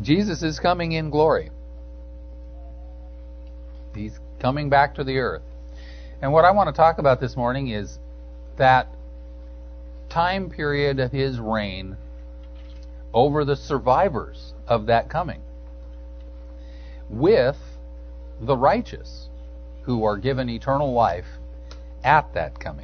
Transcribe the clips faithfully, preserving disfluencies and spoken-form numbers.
Jesus is coming in glory. He's coming back to the earth. And what I want to talk about this morning is that time period of His reign over the survivors of that coming, with the righteous who are given eternal life at that coming.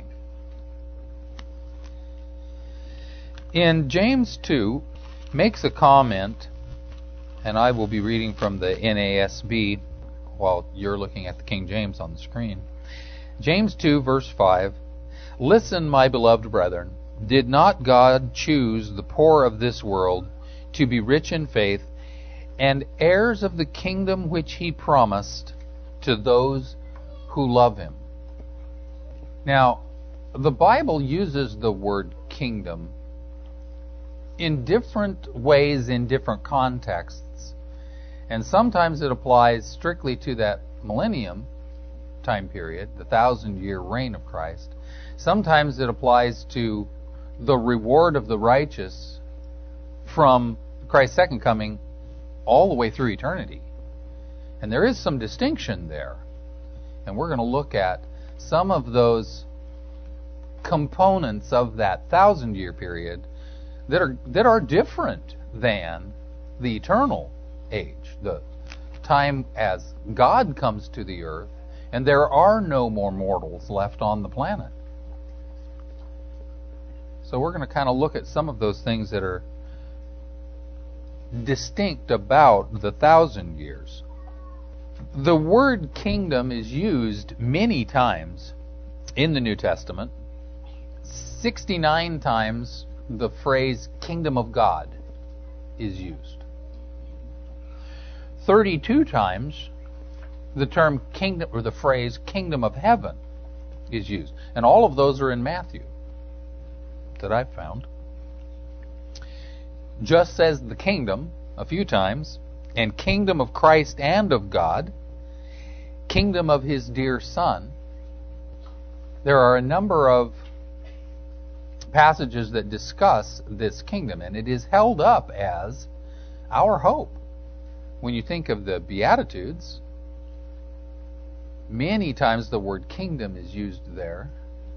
In James two, makes a comment, and I will be reading from the N A S B while you're looking at the King James on the screen. James two, verse five, "Listen, my beloved brethren, did not God choose the poor of this world to be rich in faith and heirs of the kingdom which He promised to those who love Him?" Now, the Bible uses the word kingdom in different ways in different contexts. And sometimes it applies strictly to that millennium time period, the thousand-year reign of Christ. Sometimes it applies to the reward of the righteous from Christ's second coming all the way through eternity. And there is some distinction there. And we're going to look at some of those components of that thousand-year period that are that are different than the eternal age, the time as God comes to the earth and there are no more mortals left on the planet. So we're going to kind of look at some of those things that are distinct about the thousand years. The word kingdom is used many times in the New Testament. sixty-nine times the phrase kingdom of God is used. thirty-two times the term kingdom, or the phrase kingdom of heaven, is used. And all of those are in Matthew that I've found. Just says the kingdom a few times, and kingdom of Christ and of God, kingdom of His dear Son. There are a number of passages that discuss this kingdom, and it is held up as our hope. When you think of the Beatitudes, many times the word kingdom is used there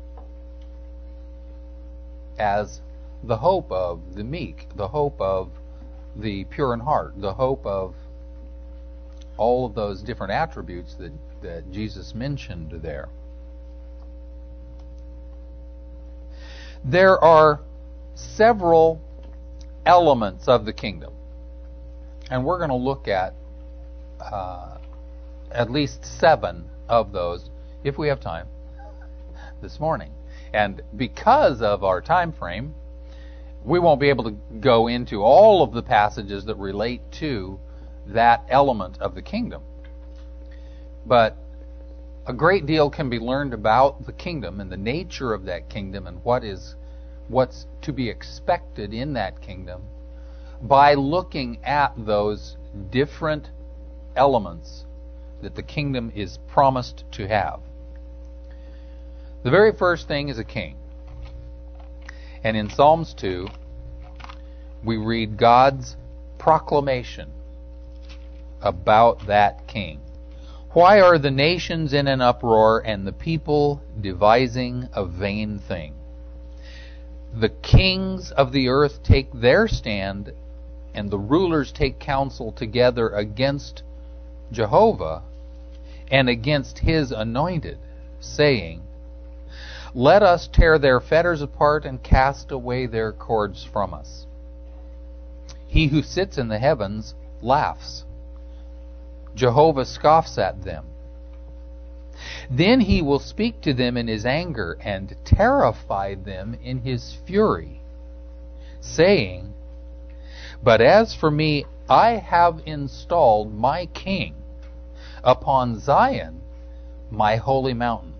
as the hope of the meek, the hope of the pure in heart, the hope of all of those different attributes that, that Jesus mentioned there. There are several elements of the kingdom, and we're going to look at uh, at least seven of those, if we have time, this morning. And because of our time frame, we won't be able to go into all of the passages that relate to that element of the kingdom. But a great deal can be learned about the kingdom and the nature of that kingdom and what is what's to be expected in that kingdom by looking at those different elements that the kingdom is promised to have. The very first thing is a king. And in Psalms two, we read God's proclamation about that king. "Why are the nations in an uproar and the people devising a vain thing? The kings of the earth take their stand, and the rulers take counsel together against Jehovah and against His anointed, saying, Let us tear their fetters apart and cast away their cords from us. He who sits in the heavens laughs. Jehovah scoffs at them. Then He will speak to them in His anger and terrify them in His fury, saying, But as for me, I have installed my king upon Zion, my holy mountain."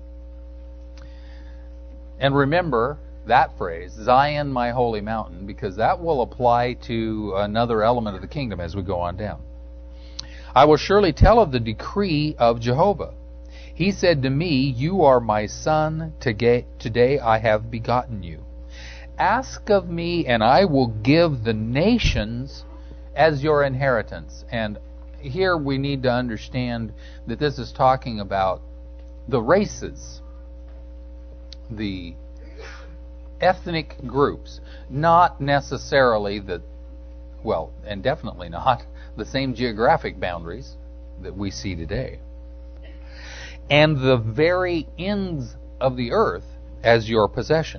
And remember that phrase, Zion, my holy mountain, because that will apply to another element of the kingdom as we go on down. "I will surely tell of the decree of Jehovah. He said to me, You are my son, today I have begotten you. Ask of me, and I will give the nations as your inheritance. And here we need to understand that this is talking about the races, the ethnic groups, not necessarily the, well, and definitely not the same geographic boundaries that we see today. And the very ends of the earth as your possession.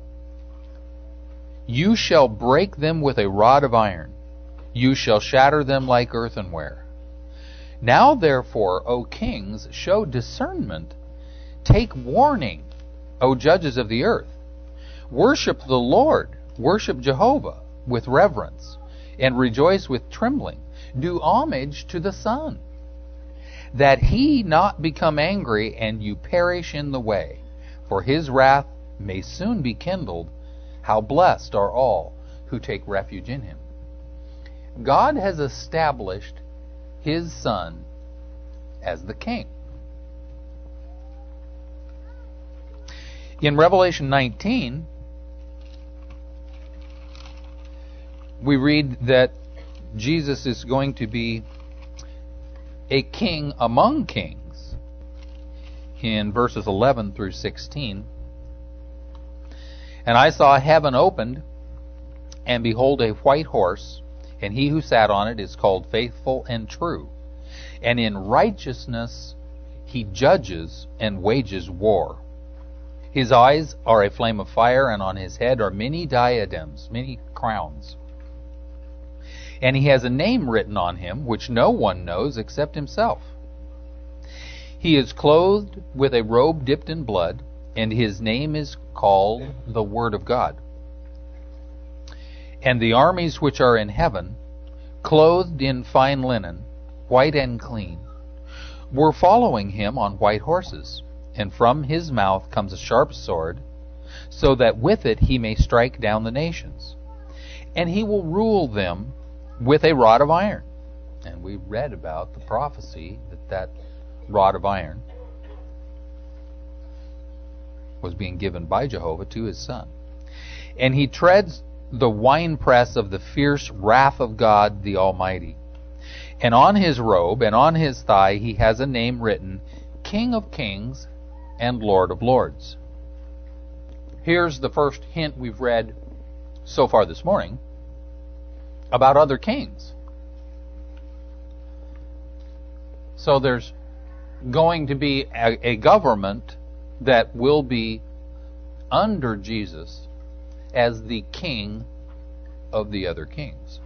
You shall break them with a rod of iron. You shall shatter them like earthenware. Now therefore, O kings, show discernment. Take warning, O judges of the earth. Worship the Lord. Worship Jehovah with reverence, and rejoice with trembling. Do homage to the Son, that he not become angry and you perish in the way, for his wrath may soon be kindled. How blessed are all who take refuge in him. God has established his Son as the King. In Revelation nineteen, we read that Jesus is going to be a king among kings in verses eleven through sixteen. And I saw heaven opened, and behold a white horse, and he who sat on it is called Faithful and True. And in righteousness he judges and wages war. His eyes are a flame of fire, and on his head are many diadems, many crowns. And he has a name written on him which no one knows except himself. He is clothed with a robe dipped in blood, and his name is called the Word of God. And the armies which are in heaven, clothed in fine linen, white and clean, were following him on white horses. And from his mouth comes a sharp sword, so that with it he may strike down the nations. And he will rule them with a rod of iron. And we read about the prophecy that that rod of iron was being given by Jehovah to his Son. And he treads the winepress of the fierce wrath of God the Almighty. And on his robe and on his thigh he has a name written, King of Kings and Lord of Lords. Here's the first hint we've read so far this morning about other kings. So there's going to be a, a government that will be under Jesus as the king of the other kings.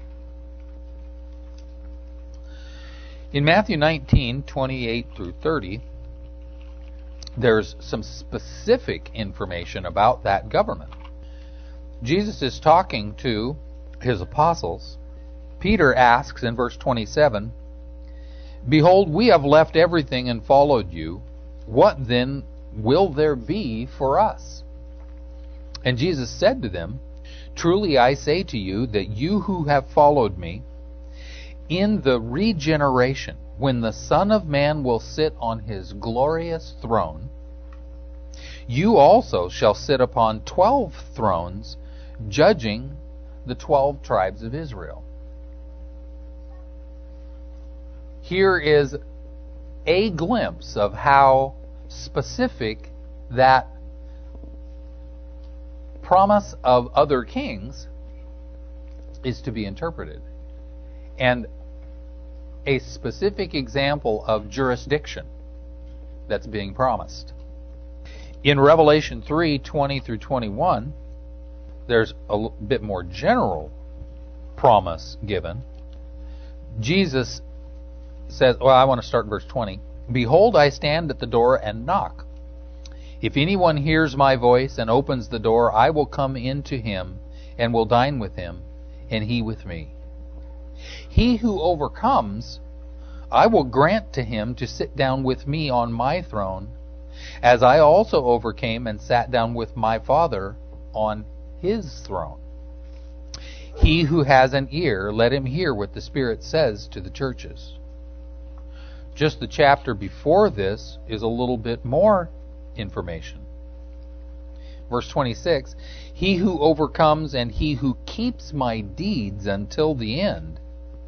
In Matthew nineteen, twenty-eight through thirty, there's some specific information about that government. Jesus is talking to his apostles. Peter asks in verse twenty-seven, Behold, we have left everything and followed you. What then will there be for us? And Jesus said to them, Truly I say to you that you who have followed me, in the regeneration, when the Son of Man will sit on his glorious throne, you also shall sit upon twelve thrones, judging the twelve tribes of Israel. Here is a glimpse of how specific that promise of other kings is to be interpreted, and a specific example of jurisdiction that's being promised. In Revelation three, twenty through twenty-one, there's a bit more general promise given. Jesus says, well, I want to start in verse twenty. Behold, I stand at the door and knock. If anyone hears my voice and opens the door, I will come into him and will dine with him, and he with me. He who overcomes, I will grant to him to sit down with me on my throne, as I also overcame and sat down with my Father on his throne. He who has an ear, let him hear what the Spirit says to the churches. Just the chapter before this is a little bit more information. Verse twenty-six, He who overcomes and he who keeps my deeds until the end,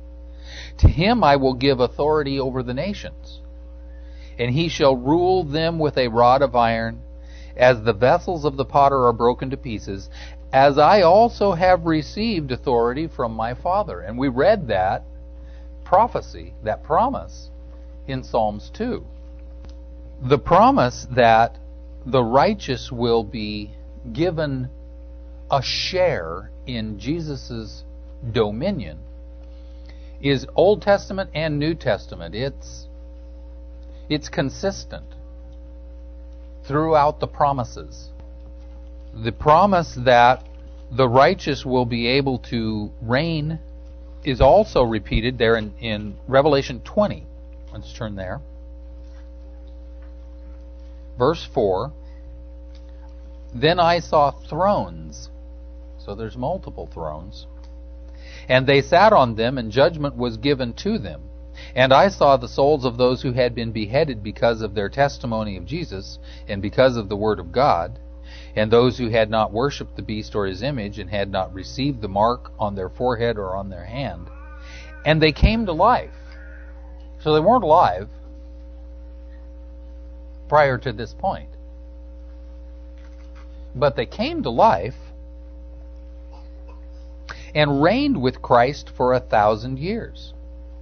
To him I will give authority over the nations, and he shall rule them with a rod of iron, as the vessels of the potter are broken to pieces, as I also have received authority from my Father. And we read that prophecy, that promise, in Psalms two. The promise that the righteous will be given a share in Jesus' dominion is Old Testament and New Testament. It's it's consistent throughout the promises. The promise that the righteous will be able to reign is also repeated there in, in Revelation twenty. Let's turn there. Verse four. Then I saw thrones. So there's multiple thrones. And they sat on them, and judgment was given to them. And I saw the souls of those who had been beheaded because of their testimony of Jesus, and because of the word of God, and those who had not worshipped the beast or his image, and had not received the mark on their forehead or on their hand. And they came to life. So they weren't alive prior to this point. But they came to life and reigned with Christ for a thousand years.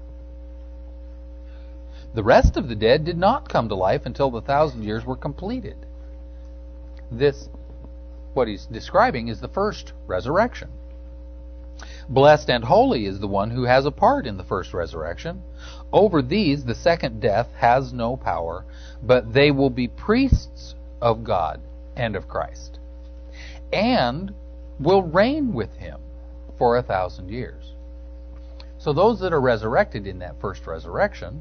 The rest of the dead did not come to life until the thousand years were completed. This, what he's describing, is the first resurrection. Blessed and holy is the one who has a part in the first resurrection. Over these the second death has no power, but they will be priests of God and of Christ, and will reign with him for a thousand years. So those that are resurrected in that first resurrection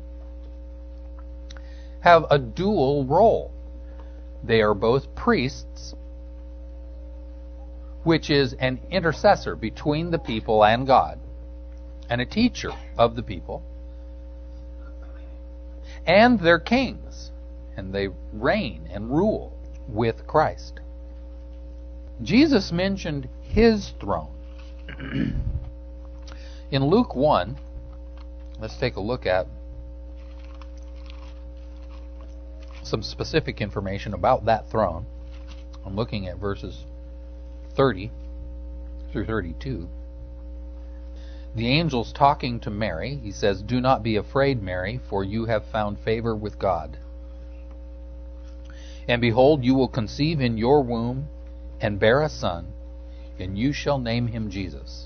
have a dual role. They are both priests, which is an intercessor between the people and God, and a teacher of the people, and they're kings, and they reign and rule with Christ. Jesus mentioned his throne. In Luke one, let's take a look at some specific information about that throne. I'm looking at verses thirty through thirty-two. The angel's talking to Mary. He says, "Do not be afraid, Mary, for you have found favor with God. And behold, you will conceive in your womb and bear a son, and you shall name him Jesus.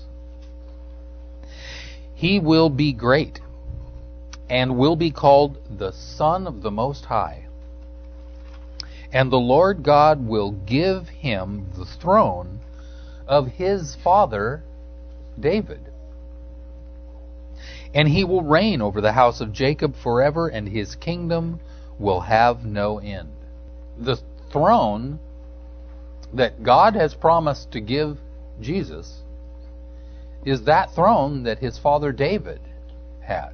He will be great, and will be called the Son of the Most High. And the Lord God will give him the throne of his father David. And he will reign over the house of Jacob forever, and his kingdom will have no end." The throne that God has promised to give Jesus is that throne that his father David had.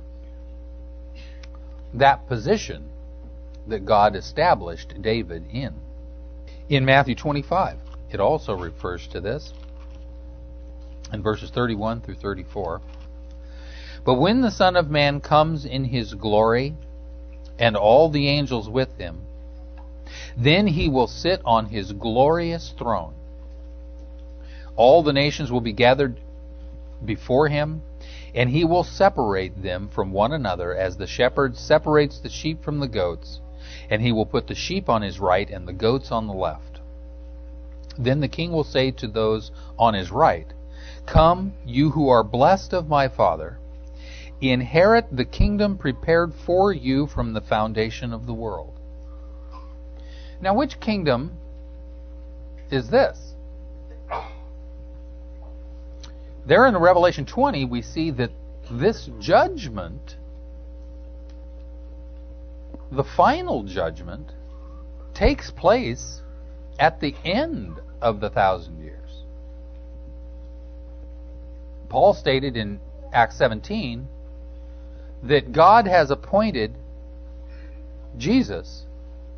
That position that God established David in. In Matthew twenty-five, it also refers to this in verses thirty-one through thirty-four. "But when the Son of Man comes in his glory, and all the angels with him, then he will sit on his glorious throne. All the nations will be gathered before him, and he will separate them from one another as the shepherd separates the sheep from the goats. And he will put the sheep on his right and the goats on the left. Then the king will say to those on his right, 'Come, you who are blessed of my Father, inherit the kingdom prepared for you from the foundation of the world.'" Now, which kingdom is this? There in Revelation twenty, we see that this judgment, the final judgment, takes place at the end of the thousand years. Paul stated in Acts seventeen that God has appointed Jesus,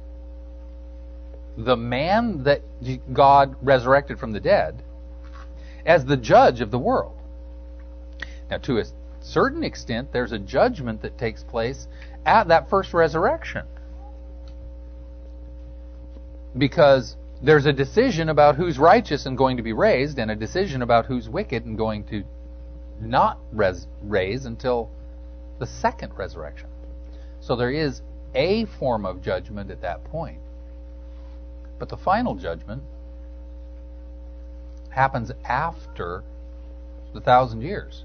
the man that God resurrected from the dead, as the judge of the world. Now, to certain extent, there's a judgment that takes place at that first resurrection. Because there's a decision about who's righteous and going to be raised, and a decision about who's wicked and going to not res- raise until the second resurrection. So there is a form of judgment at that point. But the final judgment happens after the thousand years.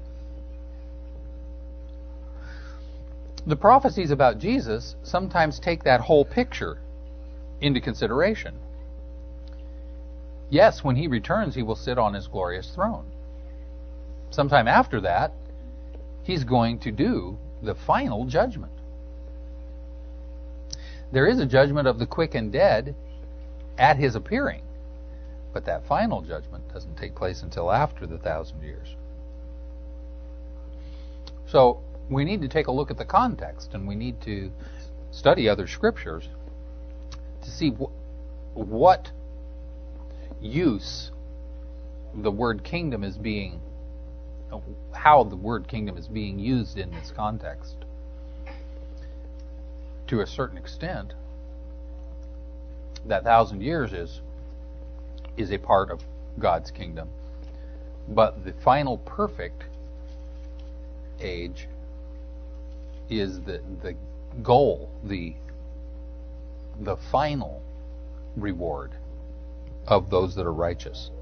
The prophecies about Jesus sometimes take that whole picture into consideration. Yes, when he returns, he will sit on his glorious throne. Sometime after that, he's going to do the final judgment. There is a judgment of the quick and dead at his appearing, but that final judgment doesn't take place until after the thousand years. So we need to take a look at the context, and we need to study other scriptures to see wh- what use the word kingdom is being, how the word kingdom is being used in this context. To a certain extent, that thousand years is is a part of God's kingdom, but the final perfect age is the the goal, the the final reward of those that are righteous.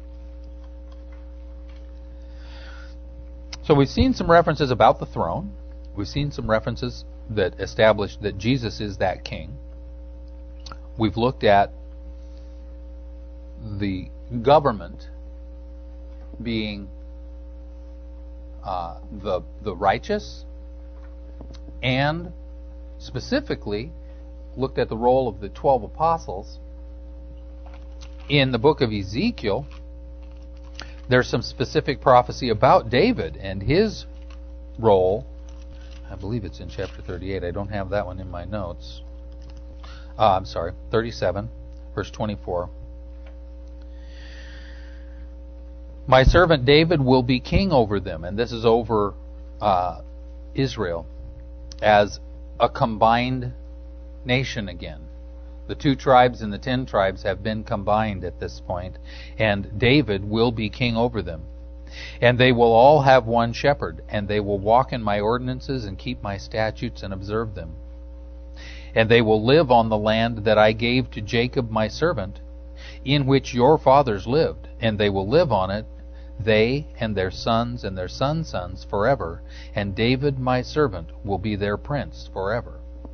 So we've seen some references about the throne. We've seen some references that establish that Jesus is that king. We've looked at the government being uh, the the righteous, and specifically looked at the role of the twelve apostles. In the book of Ezekiel, there's some specific prophecy about David and his role. I believe it's in chapter thirty-eight. I don't have that one in my notes. Uh, I'm sorry, thirty-seven, verse twenty-four. My servant David will be king over them, and this is over uh, Israel as a combined nation again. The two tribes and the ten tribes have been combined at this point, and David will be king over them. And they will all have one shepherd, and they will walk in my ordinances and keep my statutes and observe them. And they will live on the land that I gave to Jacob my servant, in which your fathers lived, and they will live on it, they and their sons and their sons' sons forever, and David my servant will be their prince forever.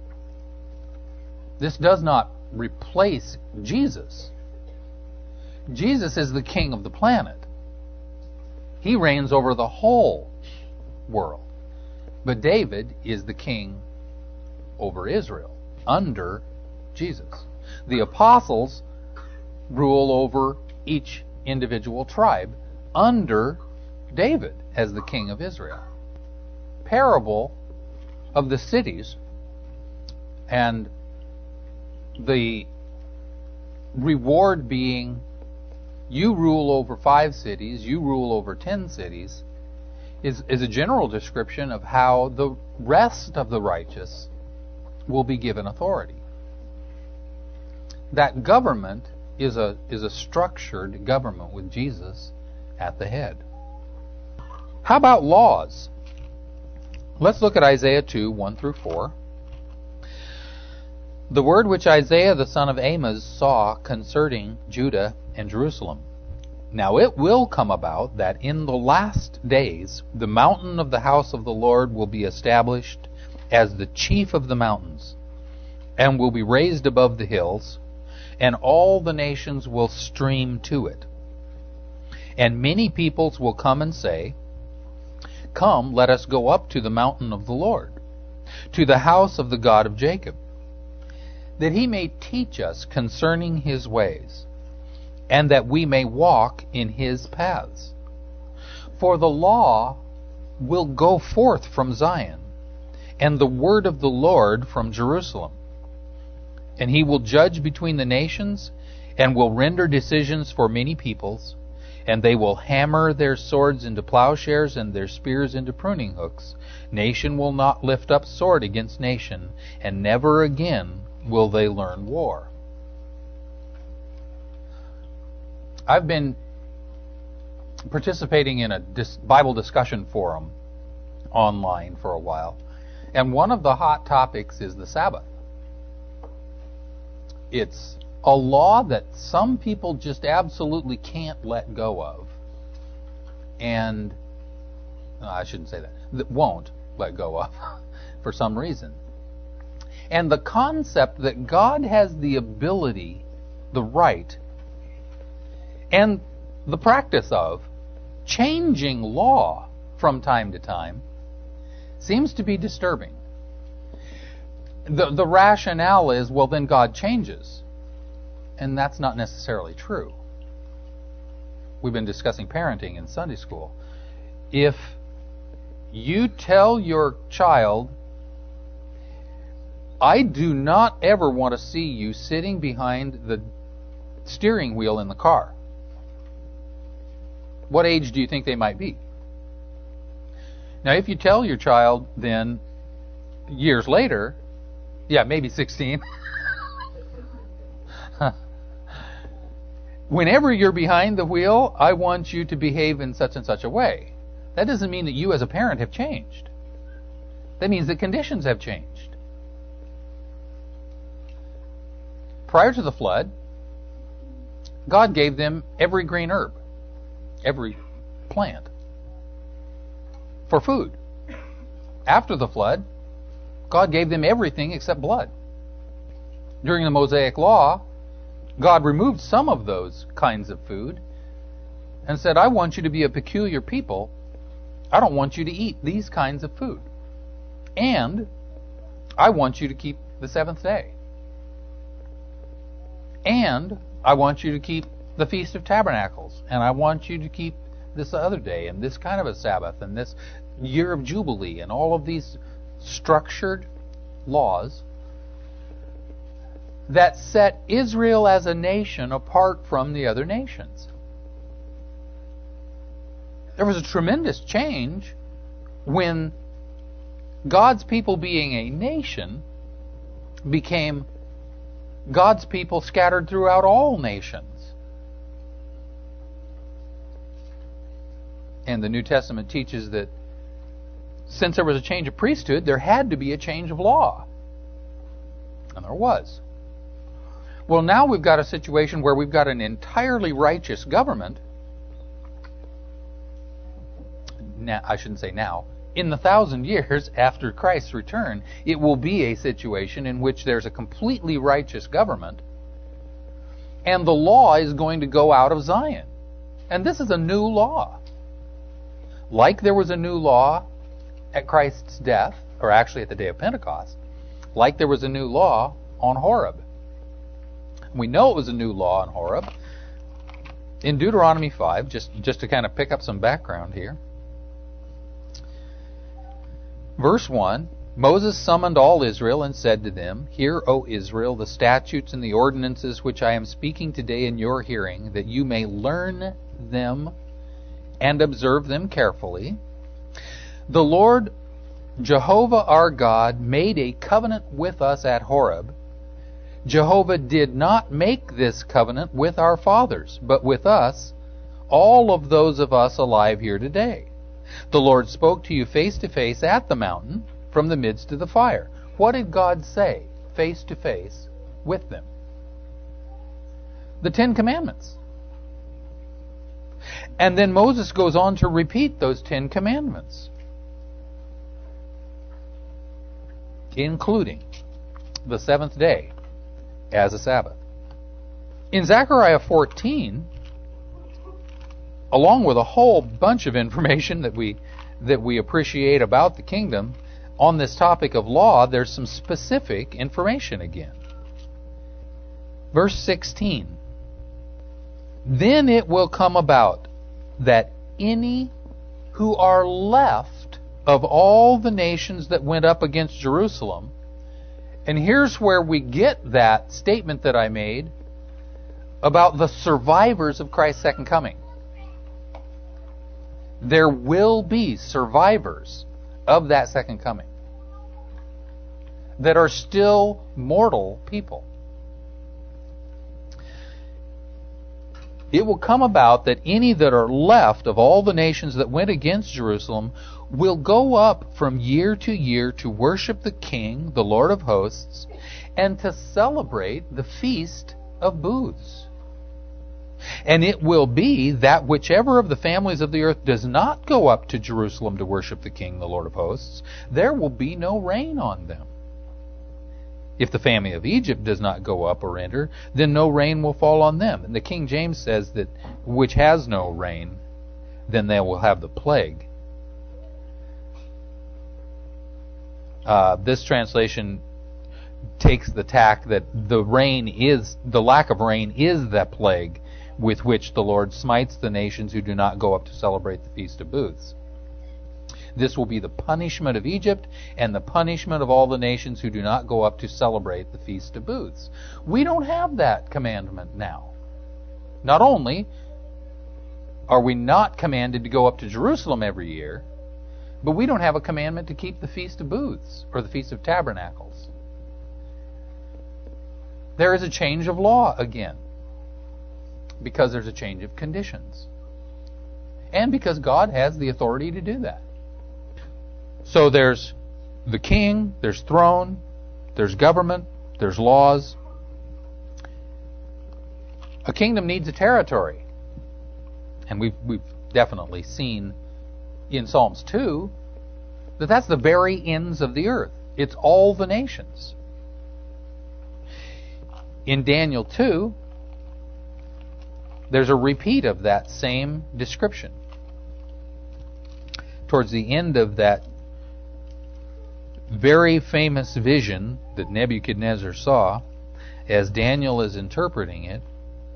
This does not replace Jesus. Jesus is the king of the planet. He reigns over the whole world. But David is the king over Israel, under Jesus. The apostles rule over each individual tribe under David as the king of Israel. Parable of the cities, and the reward being you rule over five cities, you rule over ten cities, is, is a general description of how the rest of the righteous will be given authority. That government is a is a structured government with Jesus at the head. How about laws? Let's look at Isaiah two, one through four. The word which Isaiah the son of Amoz saw concerning Judah and Jerusalem. Now it will come about that in the last days the mountain of the house of the Lord will be established as the chief of the mountains, and will be raised above the hills, and all the nations will stream to it. And many peoples will come and say, Come, let us go up to the mountain of the Lord, to the house of the God of Jacob, that he may teach us concerning his ways, and that we may walk in his paths. For the law will go forth from Zion, and the word of the Lord from Jerusalem. And he will judge between the nations, and will render decisions for many peoples, And they will hammer their swords into plowshares and their spears into pruning hooks. Nation will not lift up sword against nation, and never again will they learn war. I've been participating in a dis- Bible discussion forum online for a while, and one of the hot topics is the Sabbath. It's a law that some people just absolutely can't let go of, and no, I shouldn't say that, that won't let go of for some reason. And the concept that God has the ability, the right, and the practice of changing law from time to time seems to be disturbing. The, the rationale is, well, then God changes. And that's not necessarily true. We've been discussing parenting in Sunday school. If you tell your child, I do not ever want to see you sitting behind the steering wheel in the car, what age do you think they might be? Now, if you tell your child then, years later, yeah, maybe sixteen, whenever you're behind the wheel, I want you to behave in such and such a way. That doesn't mean that you as a parent have changed. That means that conditions have changed. Prior to the flood, God gave them every green herb, every plant, for food. After the flood, God gave them everything except blood. During the Mosaic Law, God removed some of those kinds of food and said, I want you to be a peculiar people. I don't want you to eat these kinds of food. And I want you to keep the seventh day. And I want you to keep the Feast of Tabernacles. And I want you to keep this other day and this kind of a Sabbath and this year of Jubilee and all of these structured laws that set Israel as a nation apart from the other nations. There was a tremendous change when God's people, being a nation, became God's people scattered throughout all nations. And the New Testament teaches that since there was a change of priesthood, there had to be a change of law. And there was. Well, now we've got a situation where we've got an entirely righteous government. Now, I shouldn't say now. In the thousand years after Christ's return, it will be a situation in which there's a completely righteous government, and the law is going to go out of Zion. And this is a new law. Like there was a new law at Christ's death, or actually at the day of Pentecost, like there was a new law on Horeb. We know it was a new law on Horeb. In Deuteronomy five, just, just to kind of pick up some background here. Verse one, Moses summoned all Israel and said to them, Hear, O Israel, the statutes and the ordinances which I am speaking today in your hearing, that you may learn them and observe them carefully. The Lord Jehovah our God made a covenant with us at Horeb. Jehovah did not make this covenant with our fathers, but with us, all of those of us alive here today. The Lord spoke to you face to face at the mountain from the midst of the fire. What did God say face to face with them? The Ten Commandments. And then Moses goes on to repeat those Ten Commandments, including the seventh day as a Sabbath. In Zechariah fourteen, along with a whole bunch of information that we that we appreciate about the kingdom, on this topic of law, there's some specific information again. Verse sixteen. Then it will come about that any who are left of all the nations that went up against Jerusalem, and here's where we get that statement that I made about the survivors of Christ's second coming. There will be survivors of that second coming that are still mortal people. It will come about that any that are left of all the nations that went against Jerusalem will go up from year to year to worship the King, the Lord of hosts, and to celebrate the Feast of Booths. And it will be that whichever of the families of the earth does not go up to Jerusalem to worship the King, the Lord of hosts, there will be no rain on them. If the family of Egypt does not go up or enter, then no rain will fall on them. And the King James says that which has no rain, then they will have the plague. Uh, this translation takes the tack that the rain is, the lack of rain is the plague with which the Lord smites the nations who do not go up to celebrate the Feast of Booths. This will be the punishment of Egypt and the punishment of all the nations who do not go up to celebrate the Feast of Booths. We don't have that commandment now. Not only are we not commanded to go up to Jerusalem every year, but we don't have a commandment to keep the Feast of Booths or the Feast of Tabernacles. There is a change of law again, because there's a change of conditions. And because God has the authority to do that. So there's the king, there's throne, there's government, there's laws. A kingdom needs a territory. And we've, we've definitely seen in Psalms two that that's the very ends of the earth. It's all the nations. In Daniel two, there's a repeat of that same description. Towards the end of that very famous vision that Nebuchadnezzar saw, as Daniel is interpreting it,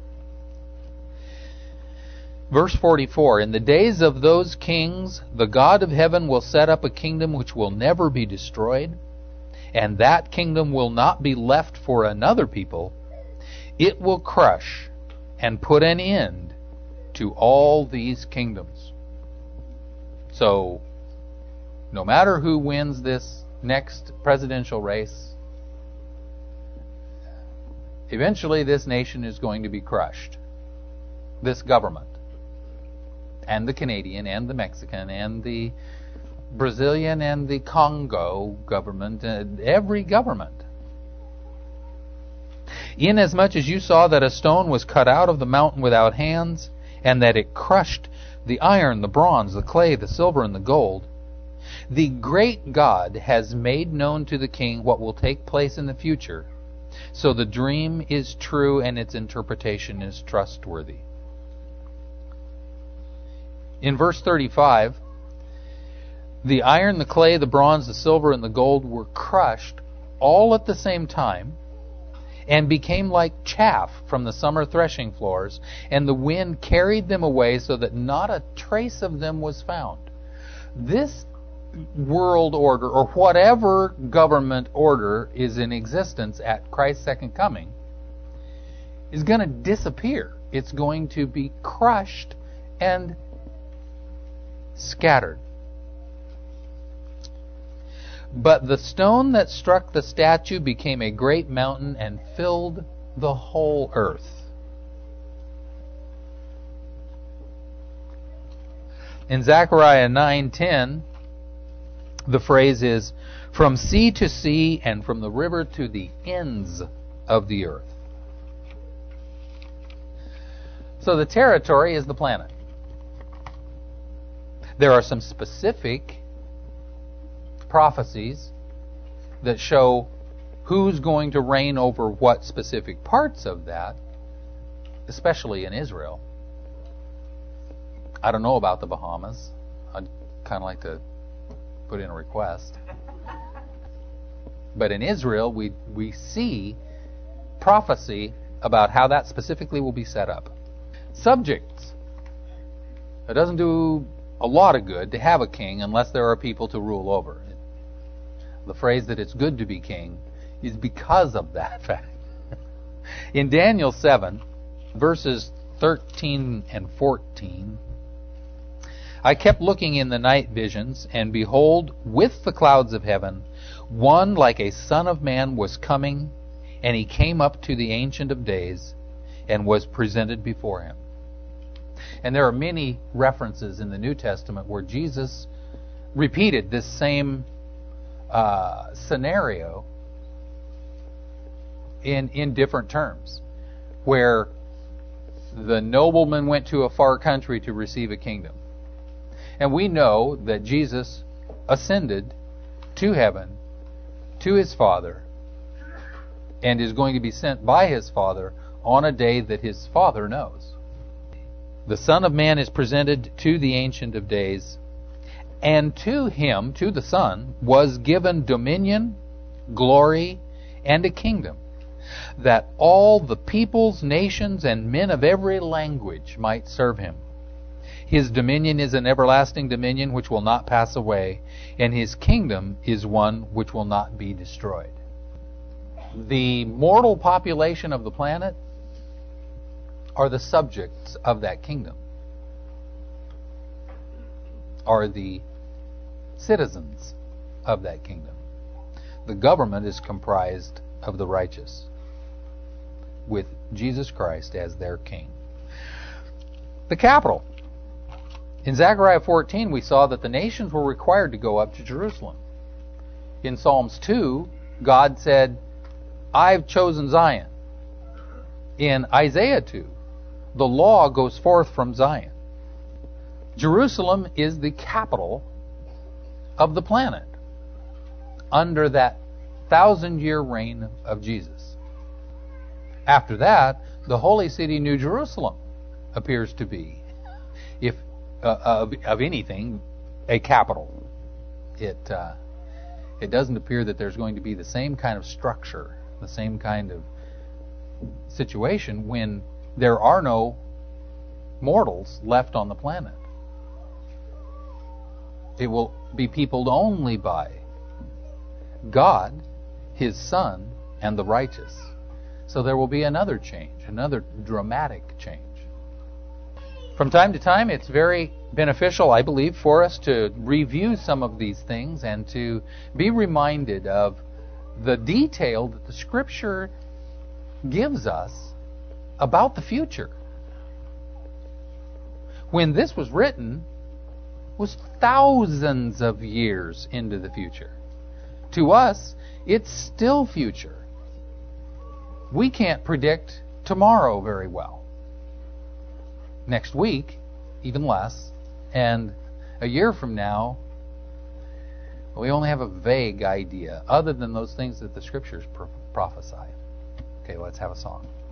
verse forty-four, in the days of those kings, the God of heaven will set up a kingdom which will never be destroyed, and that kingdom will not be left for another people. It will crush and put an end to all these kingdoms. So, no matter who wins this next presidential race, eventually this nation is going to be crushed. This government. And the Canadian and the Mexican and the Brazilian and the Congo government, and every government. Inasmuch as you saw that a stone was cut out of the mountain without hands, and that it crushed the iron, the bronze, the clay, the silver, and the gold, the great God has made known to the king what will take place in the future. So the dream is true and its interpretation is trustworthy. In verse thirty-five, the iron, the clay, the bronze, the silver, and the gold were crushed all at the same time, and became like chaff from the summer threshing floors, and the wind carried them away so that not a trace of them was found. This world order, or whatever government order is in existence at Christ's second coming, is going to disappear. It's going to be crushed and scattered. But the stone that struck the statue became a great mountain and filled the whole earth. In Zechariah nine ten, the phrase is, from sea to sea and from the river to the ends of the earth. So the territory is the planet. There are some specific prophecies that show who's going to reign over what specific parts of that, especially in Israel. I don't know about the Bahamas. I'd kind of like to put in a request. But in Israel, we we see prophecy about how that specifically will be set up. Subjects. It doesn't do a lot of good to have a king unless there are people to rule over. The phrase that it's good to be king is because of that fact. In Daniel seven, verses thirteen and fourteen, I kept looking in the night visions, and behold, with the clouds of heaven, one like a son of man was coming, and he came up to the Ancient of Days and was presented before him. And there are many references in the New Testament where Jesus repeated this same uh, scenario in in different terms, where the nobleman went to a far country to receive a kingdom. And we know that Jesus ascended to heaven, to his Father, and is going to be sent by his Father on a day that his Father knows. The Son of Man is presented to the Ancient of Days, and to him, to the Son, was given dominion, glory, and a kingdom, that all the peoples, nations, and men of every language might serve him. His dominion is an everlasting dominion which will not pass away, and his kingdom is one which will not be destroyed. The mortal population of the planet are the subjects of that kingdom, are the citizens of that kingdom. The government is comprised of the righteous, with Jesus Christ as their king. The capital. In Zechariah fourteen, we saw that the nations were required to go up to Jerusalem. In Psalms two, God said, I've chosen Zion. In Isaiah two, the law goes forth from Zion. Jerusalem is the capital of the planet under that thousand-year reign of Jesus. After that, the holy city, New Jerusalem, appears to be, if uh, of, of anything, a capital. It uh, it doesn't appear that there's going to be the same kind of structure, the same kind of situation when there are no mortals left on the planet. It will be peopled only by God, his Son, and the righteous. So there will be another change, another dramatic change. From time to time, it's very beneficial, I believe, for us to review some of these things and to be reminded of the detail that the Scripture gives us about the future. When this was written, was thousands of years into the future. To us, it's still future. We can't predict tomorrow very well. Next week, even less. And a year from now, we only have a vague idea, other than those things that the Scriptures pro- prophesy. Okay, let's have a song.